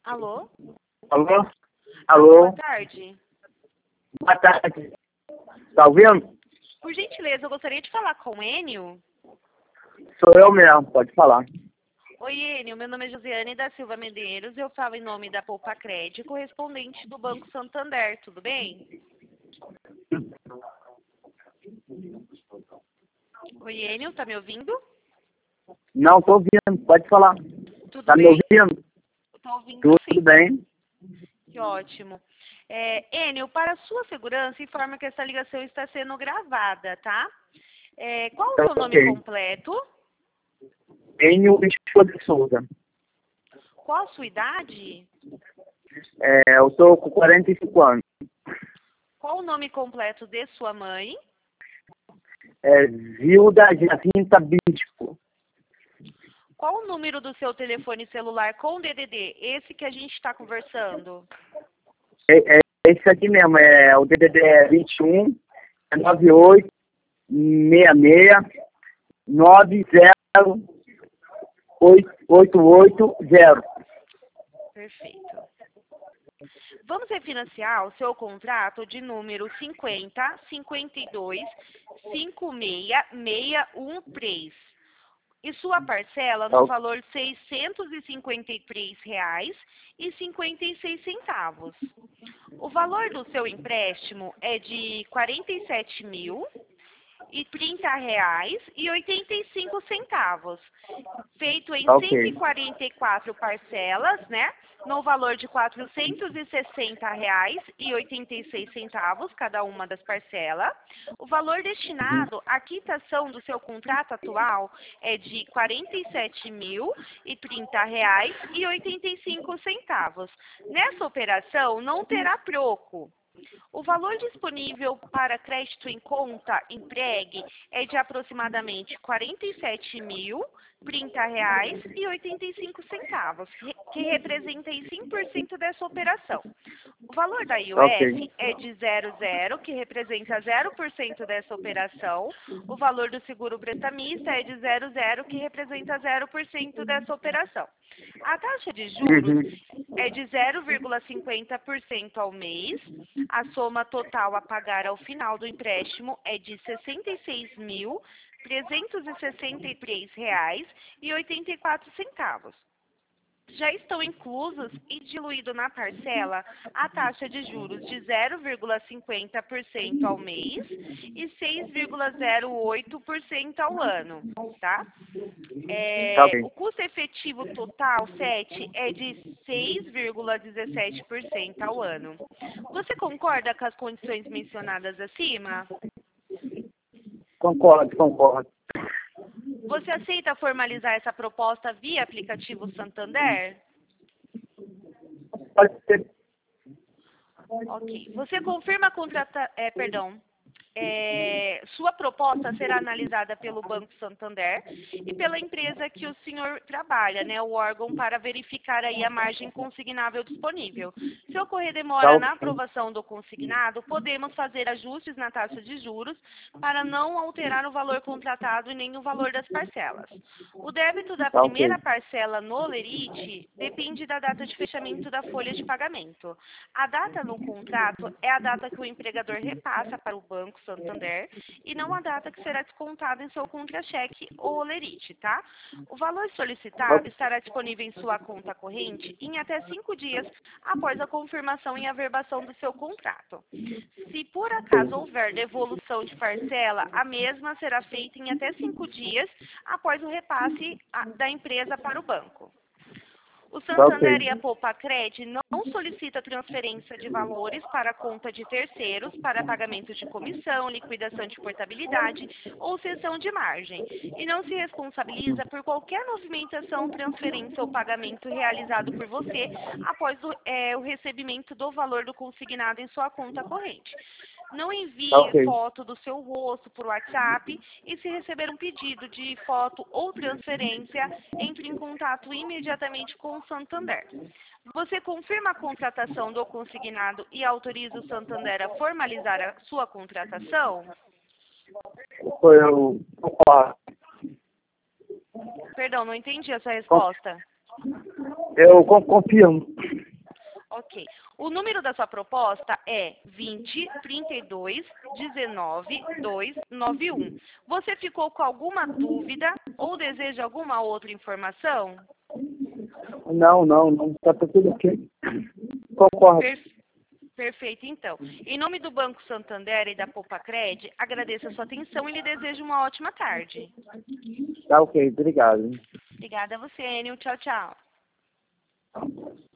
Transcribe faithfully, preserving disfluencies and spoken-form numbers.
Alô? Alô? Alô, boa Alô? tarde. Boa tarde. Tá ouvindo? Por gentileza, eu gostaria de falar com o Enio. Sou eu mesmo, pode falar. Oi, Enio, meu nome é Josiane da Silva Medeiros, eu falo em nome da Poupa Crédito, correspondente do Banco Santander, tudo bem? Oi, Enio, tá me ouvindo? Não, tô ouvindo, pode falar. Tudo Tá me bem? ouvindo? Tô ouvindo Tudo sim. bem? Que ótimo. É, Enio, para sua segurança, informa que essa ligação está sendo gravada, tá? É, qual o seu nome Ok. completo? Enio Escola de Souza. Qual a sua idade? É, eu tô com quarenta e cinco anos. Qual o nome completo de sua mãe? É, Zilda Jacinta Bispo. Qual o número do seu telefone celular com D D D? Esse que a gente está conversando. É, é esse aqui mesmo, é o D D D é vinte e um, nove oito, seis seis, nove zero, oito oito zero. Perfeito. Vamos refinanciar o seu contrato de número cinquenta, cinquenta e dois, cinquenta e seis, seiscentos e treze. E sua parcela no valor de seiscentos e cinquenta e três reais e cinquenta e seis centavos. O valor do seu empréstimo é de quarenta e sete mil e trinta reais e oitenta e cinco centavos, feito em Ok. cento e quarenta e quatro parcelas, né? No valor de quatrocentos e sessenta reais e oitenta e seis centavos cada uma das parcelas. O valor destinado à quitação do seu contrato atual é de quarenta e sete mil e trinta reais e oitenta e cinco centavos. Nessa operação não terá troco. O valor disponível para crédito em conta empregue é de aproximadamente quarenta e sete mil, trinta reais e oitenta e cinco centavos, que representa em cem por cento dessa operação. O valor da I O F Ok. é de zero zero, que representa zero por cento dessa operação. O valor do seguro prestamista é de zero zero, que representa zero por cento dessa operação. A taxa de juros Uhum. é de zero vírgula cinquenta por cento ao mês. A soma total a pagar ao final do empréstimo é de sessenta e seis mil, trezentos e sessenta e três reais e oitenta e quatro centavos. Já estão inclusos e diluído na parcela a taxa de juros de zero vírgula cinquenta por cento ao mês e seis vírgula zero oito por cento ao ano, tá? É, Ok. o custo efetivo total, sete, é de seis vírgula dezessete por cento ao ano. Você concorda com as condições mencionadas acima? Concordo, concordo. Você aceita formalizar essa proposta via aplicativo Santander? Pode ser. Ok. Você confirma a contrata... É, perdão. É, sua proposta será analisada pelo Banco Santander e pela empresa que o senhor trabalha, né, o órgão, para verificar aí a margem consignável disponível. Se ocorrer Tá demora na ok. aprovação do consignado, podemos fazer ajustes na taxa de juros para não alterar o valor contratado e nem o valor das parcelas. O débito da Tá primeira ok. parcela no Lerite depende da data de fechamento da folha de pagamento. A data no contrato é a data que o empregador repassa para o Banco Santander e não a data que será descontada em seu contra-cheque ou Lerite, tá? O valor solicitado estará disponível em sua conta corrente em até cinco dias após a confirmação e averbação do seu contrato. Se por acaso houver devolução de parcela, a mesma será feita em até cinco dias após o repasse a- da empresa para o banco. O Tá Santander ok. e a Poupa Cred não solicita transferência de valores para a conta de terceiros para pagamento de comissão, liquidação de portabilidade ou cessão de margem e não se responsabiliza por qualquer movimentação, transferência ou pagamento realizado por você após o, é, o recebimento do valor do consignado em sua conta corrente. Não Tá envie ok. foto do seu rosto por WhatsApp e, se receber um pedido de foto ou transferência, entre em contato imediatamente com o Santander. Você confirma a contratação do consignado e autoriza o Santander a formalizar a sua contratação? Eu concordo. Perdão, não entendi a sua Con- resposta. Eu con- confirmo. O número da sua proposta é vinte, trinta e dois, dezenove, duzentos e noventa e um. Você ficou com alguma dúvida ou deseja alguma outra informação? Não, não, não. Tá tudo ok. Concordo. Per- Perfeito, então. Em nome do Banco Santander e da Poupa-Cred, agradeço a sua atenção e lhe desejo uma ótima tarde. Tá ok, obrigado. Obrigada a você, Enio. Tchau, tchau.